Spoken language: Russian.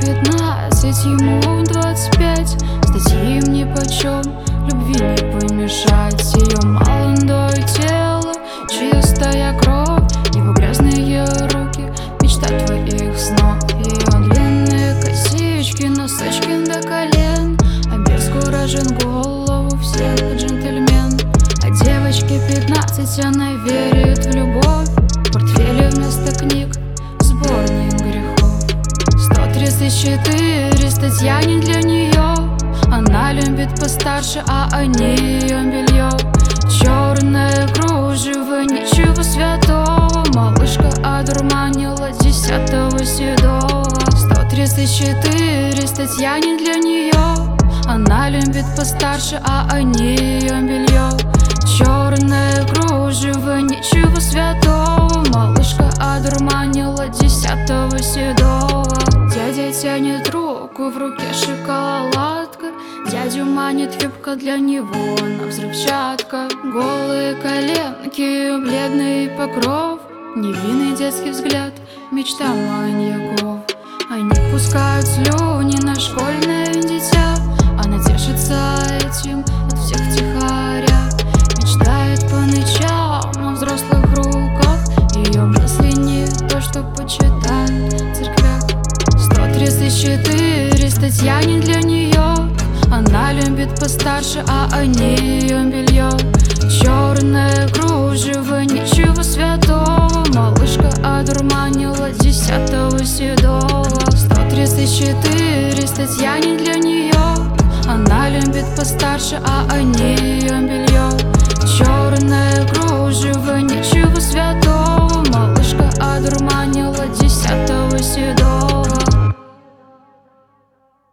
15, ему 25. Статьи им нипочем, любви не помешать. Ее молодое тело, чистая кровь, его грязные руки, мечта твоих снов. Ее длинные косички, носочки до колен, обескуражен голову всех джентльмен. А девочке 15, она верит в любовь. В портфеле вместо книг сборник грехов. 134 статья не для нее. Она любит постарше, а они ее белье. Черное кружево, ничего святого. Малышка одурманила 10-го седого. 134 статья не для нее. Она любит постарше, а они ее белье. Черное кружево, ничего святого. Малышка одурманила 10-го седого. Дядя тянет руку, в руке шоколадка. Дядю манит юбка, для него на взрывчатка. Голые коленки, бледный покров, невинный детский взгляд, мечта маньяков. Они пускают слюни на школьное дитя. Она тешится этим от всех тихоря. Мечтает по ночам о взрослых руках. Ее мысли не то, что почитают в церквях. 134 статья не для нее. Она любит постарше, а они